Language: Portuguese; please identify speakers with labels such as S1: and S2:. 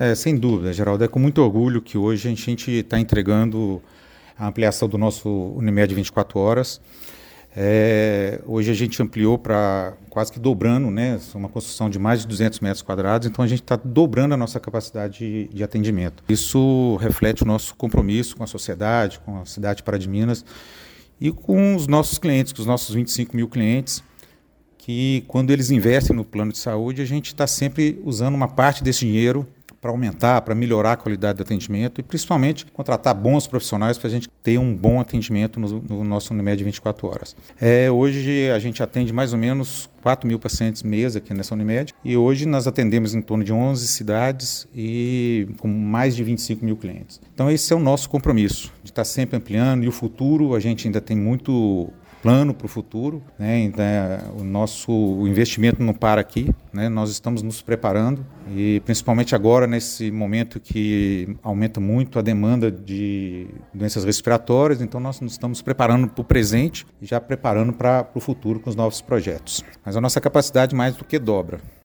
S1: Sem dúvida, Geraldo. É com muito orgulho que hoje a gente está entregando a ampliação do nosso Unimed 24 horas. Hoje a gente ampliou para quase que dobrando, né? Uma construção de mais de 200 metros quadrados, então a gente está dobrando a nossa capacidade de atendimento. Isso reflete o nosso compromisso com a sociedade, com a cidade de Pará de Minas e com os nossos clientes, com os nossos 25 mil clientes, que quando eles investem no plano de saúde, a gente está sempre usando uma parte desse dinheiro para aumentar, para melhorar a qualidade do atendimento e principalmente contratar bons profissionais para a gente ter um bom atendimento no nosso Unimed 24 horas. Hoje a gente atende mais ou menos 4 mil pacientes mês aqui nessa Unimed e hoje nós atendemos em torno de 11 cidades e com mais de 25 mil clientes. Então esse é o nosso compromisso, de estar sempre ampliando e o futuro a gente ainda tem muito plano para o futuro, né? Então, o nosso investimento não para aqui, né? Nós estamos nos preparando e principalmente agora nesse momento que aumenta muito a demanda de doenças respiratórias, então nós nos estamos preparando para o presente e já preparando para o futuro com os novos projetos. Mas a nossa capacidade mais do que dobra.